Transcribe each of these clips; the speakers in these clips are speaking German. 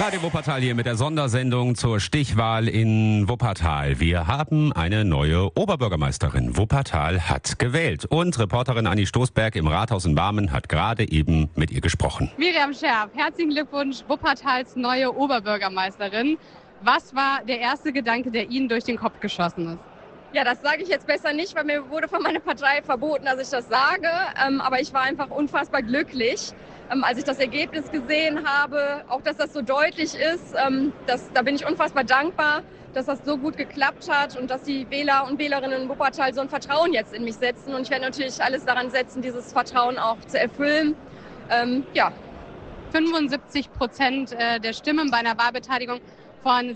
Radio Wuppertal hier mit der Sondersendung zur Stichwahl in Wuppertal. Wir haben eine neue Oberbürgermeisterin. Wuppertal hat gewählt. Und Reporterin Anni Stoßberg im Rathaus in Barmen hat gerade eben mit ihr gesprochen. Miriam Scherf, herzlichen Glückwunsch, Wuppertals neue Oberbürgermeisterin. Was war der erste Gedanke, der Ihnen durch den Kopf geschossen ist? Ja, das sage ich jetzt besser nicht, weil mir wurde von meiner Partei verboten, dass ich das sage. Aber ich war einfach unfassbar glücklich, als ich das Ergebnis gesehen habe. Auch, dass das so deutlich ist, da bin ich unfassbar dankbar, dass das so gut geklappt hat und dass die Wähler und Wählerinnen in Wuppertal so ein Vertrauen jetzt in mich setzen. Und ich werde natürlich alles daran setzen, dieses Vertrauen auch zu erfüllen. 75% der Stimmen bei einer Wahlbeteiligung von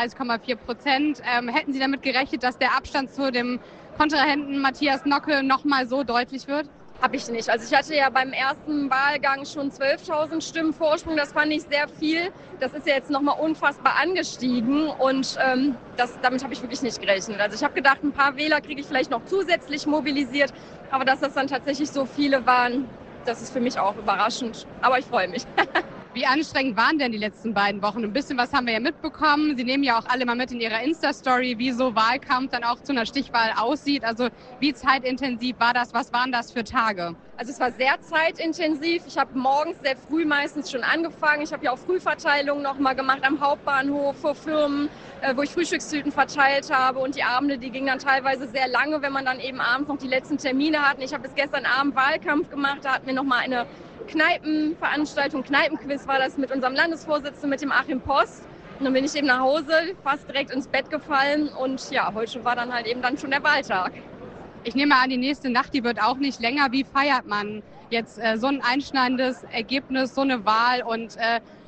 36,4%. Hätten Sie damit gerechnet, dass der Abstand zu dem Kontrahenten Matthias Nocke nochmal so deutlich wird? Habe ich nicht. Also ich hatte ja beim ersten Wahlgang schon 12.000 Stimmen Vorsprung. Das fand ich sehr viel. Das ist ja jetzt nochmal unfassbar angestiegen und damit habe ich wirklich nicht gerechnet. Also ich habe gedacht, ein paar Wähler kriege ich vielleicht noch zusätzlich mobilisiert. Aber dass das dann tatsächlich so viele waren, das ist für mich auch überraschend. Aber ich freue mich. Wie anstrengend waren denn die letzten beiden Wochen? Ein bisschen was haben wir ja mitbekommen. Sie nehmen ja auch alle mal mit in Ihrer Insta-Story, wie so Wahlkampf dann auch zu einer Stichwahl aussieht. Also wie zeitintensiv war das? Was waren das für Tage? Also es war sehr zeitintensiv. Ich habe morgens sehr früh meistens schon angefangen. Ich habe ja auch Frühverteilungen noch mal gemacht am Hauptbahnhof vor Firmen, wo ich Frühstückstüten verteilt habe. Und die Abende, die gingen dann teilweise sehr lange, wenn man dann eben abends noch die letzten Termine hat. Ich habe bis gestern Abend Wahlkampf gemacht. Da hatten wir noch mal eine Kneipenveranstaltung, Kneipenquiz war das mit unserem Landesvorsitzenden, mit dem Achim Post. Und dann bin ich eben nach Hause, fast direkt ins Bett gefallen und ja, heute war dann halt eben dann schon der Wahltag. Ich nehme an, die nächste Nacht, die wird auch nicht länger. Wie feiert man jetzt so ein einschneidendes Ergebnis, so eine Wahl und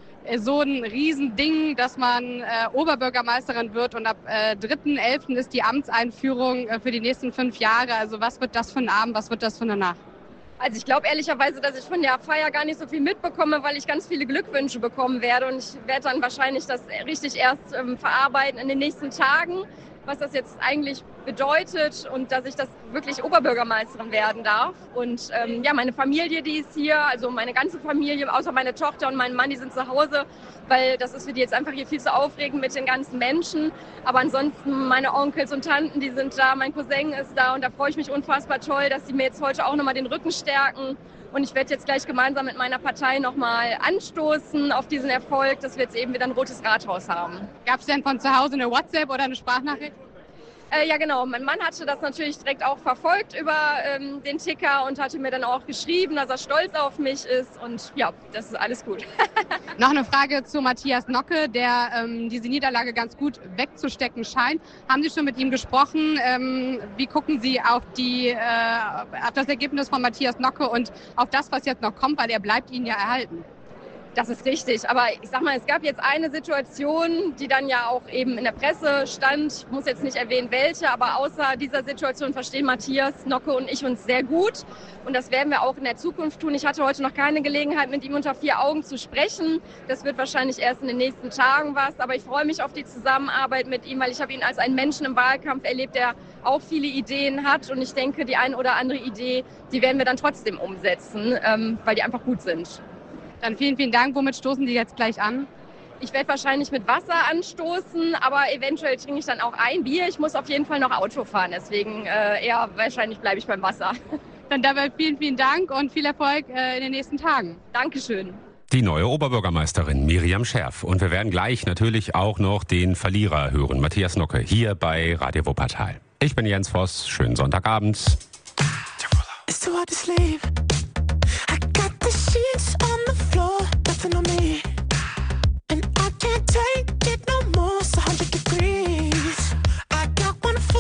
so ein Riesending, dass man Oberbürgermeisterin wird und ab 3.11. ist die Amtseinführung für die nächsten 5 Jahre. Also was wird das für ein Abend, was wird das für eine Nacht? Also ich glaube ehrlicherweise, dass ich von der Feier gar nicht so viel mitbekomme, weil ich ganz viele Glückwünsche bekommen werde. Und ich werde dann wahrscheinlich das richtig erst verarbeiten in den nächsten Tagen, was das jetzt eigentlich bedeutet und dass ich das wirklich Oberbürgermeisterin werden darf. Und ja, meine Familie, die ist hier, also meine ganze Familie, außer meine Tochter und mein Mann, die sind zu Hause, weil das ist für die jetzt einfach hier viel zu aufregend mit den ganzen Menschen. Aber ansonsten meine Onkels und Tanten, die sind da, mein Cousin ist da und da freue ich mich unfassbar toll, dass sie mir jetzt heute auch nochmal den Rücken stärken. Und ich werde jetzt gleich gemeinsam mit meiner Partei nochmal anstoßen auf diesen Erfolg, dass wir jetzt eben wieder ein rotes Rathaus haben. Gab es denn von zu Hause eine WhatsApp oder eine Sprachnachricht? Ja genau, mein Mann hatte das natürlich direkt auch verfolgt über den Ticker und hatte mir dann auch geschrieben, dass er stolz auf mich ist und ja, das ist alles gut. Noch eine Frage zu Matthias Nocke, der diese Niederlage ganz gut wegzustecken scheint. Haben Sie schon mit ihm gesprochen? Wie gucken Sie auf das Ergebnis von Matthias Nocke und auf das, was jetzt noch kommt, weil er bleibt Ihnen ja erhalten? Das ist richtig, aber ich sag mal, es gab jetzt eine Situation, die dann ja auch eben in der Presse stand. Ich muss jetzt nicht erwähnen, welche, aber außer dieser Situation verstehen Matthias Nocke und ich uns sehr gut. Und das werden wir auch in der Zukunft tun. Ich hatte heute noch keine Gelegenheit, mit ihm unter 4 Augen zu sprechen. Das wird wahrscheinlich erst in den nächsten Tagen was. Aber ich freue mich auf die Zusammenarbeit mit ihm, weil ich habe ihn als einen Menschen im Wahlkampf erlebt, der auch viele Ideen hat. Und ich denke, die eine oder andere Idee, die werden wir dann trotzdem umsetzen, weil die einfach gut sind. Dann vielen, vielen Dank. Womit stoßen Sie jetzt gleich an? Ich werde wahrscheinlich mit Wasser anstoßen, aber eventuell trinke ich dann auch ein Bier. Ich muss auf jeden Fall noch Auto fahren, deswegen eher wahrscheinlich bleibe ich beim Wasser. Dann dabei vielen, vielen Dank und viel Erfolg in den nächsten Tagen. Dankeschön. Die neue Oberbürgermeisterin Miriam Scherf. Und wir werden gleich natürlich auch noch den Verlierer hören, Matthias Nocke, hier bei Radio Wuppertal. Ich bin Jens Voss. Schönen Sonntagabend. It's too hard to sleep.